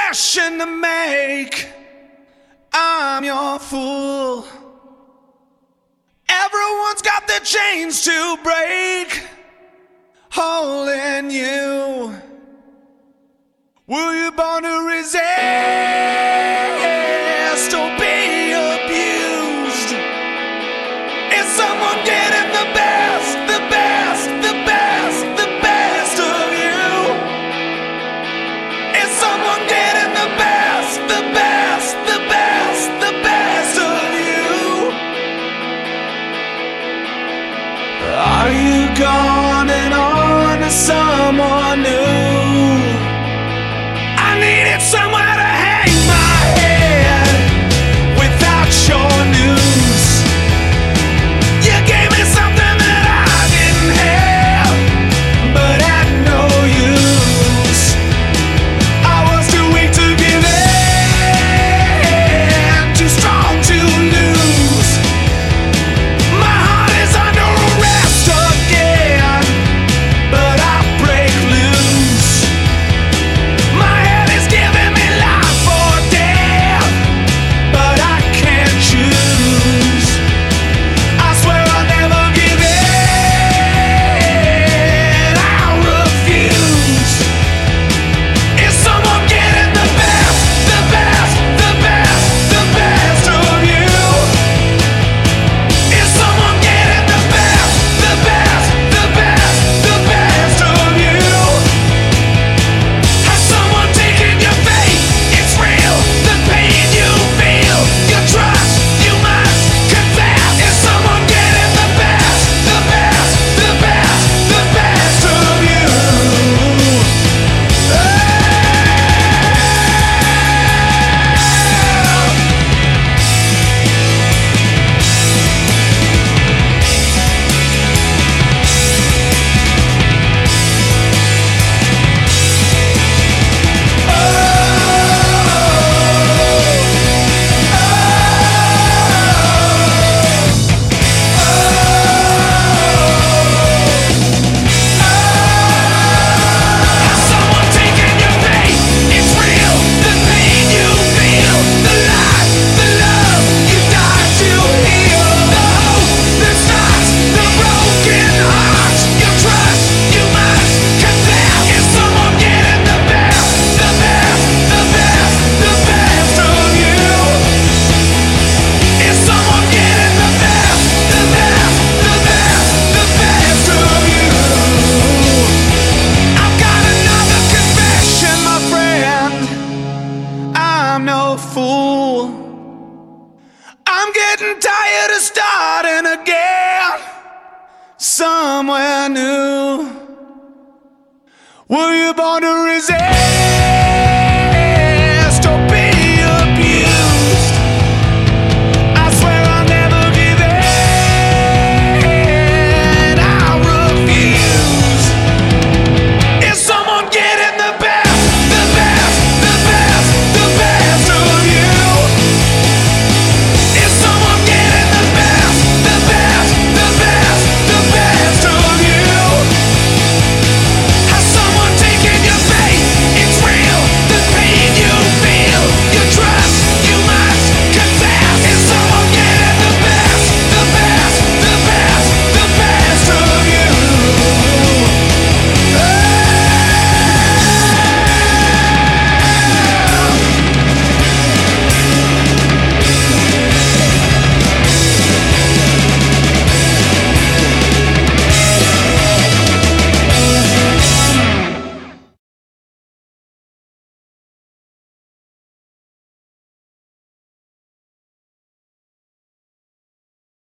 confession to make. I'm your fool. Everyone's got their chains to break, holding you. Were you born to resist or be abused? Is someone getting the best, the best, the best, the best of you? Is someone getting the best, the best, the best, the best of you? Are you gone and on to someone new? I needed somewhere to hang my head without your news. You gave me something that I didn't have, but had no use. I was too weak to give in, too strong to lose. My heart is under arrest again, but I break loose. My head is giving me life or death, but I can't choose. I swear I'll never give in, I refuse. Is someone getting the best, the best, the best, the best of you? Is someone getting the best, the best, the best, the best of you? Has someone taken your faith? It's real, the pain you feel, your trust, you must confess. Is someone getting the best, the best, the best, the best of you? Has someone taken your faith? It's real, the pain you feel, the life, the love you died to heal, the hope that starts the broken hearts, your trust you must confess. Is someone getting the best, the best, the best, the best of you? Is someone getting the best, the best, the best, the best of you? I've got another confession, my friend. I'm no fool. I'm getting tired of starting again somewhere new. Were you born to resist?